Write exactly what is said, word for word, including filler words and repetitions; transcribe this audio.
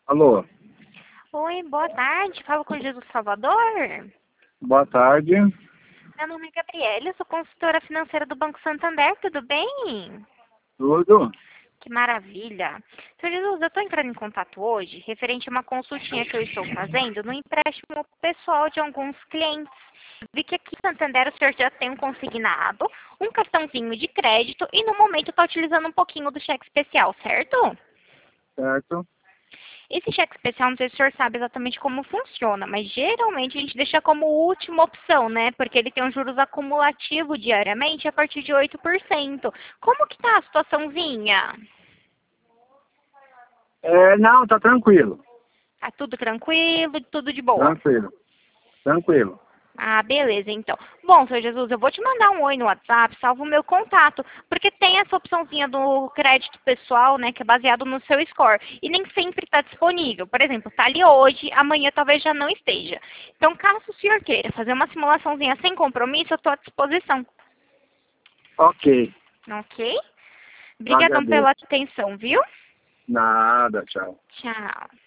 Alô, Oi, boa tarde. Falo com Jesus Salvador. boa tarde. Meu nome é Gabriela, eu sou consultora financeira do Banco Santander, tudo bem? Tudo? Que maravilha. Senhor Jesus, eu estou entrando em contato hoje referente a uma consultinha que eu estou fazendo no empréstimo pessoal de alguns clientes. Vi que aqui em Santander o senhor já tem um consignado, um cartãozinho de crédito e no momento está utilizando um pouquinho do cheque especial, certo? Certo? Esse cheque especial, não sei se o senhor sabe exatamente como funciona, mas geralmente a gente deixa como última opção, né? Porque ele tem um juros acumulativo diariamente a partir de oito por cento. Como que tá a situaçãozinha? É, não, tá tranquilo. Tá tudo tranquilo, tudo de boa? Tranquilo. Tranquilo. Ah, beleza, então. Bom, senhor Jesus, eu vou te mandar um oi no WhatsApp, salva o meu contato, porque tem essa opçãozinha do crédito pessoal, né, que é baseado no seu score, e nem sempre está disponível. Por exemplo, está ali hoje, amanhã talvez já não esteja. Então, caso o senhor queira fazer uma simulaçãozinha sem compromisso, eu estou à disposição, Ok. ok? Eu Obrigadão pela agradeço. atenção, viu? Nada, tchau. Tchau.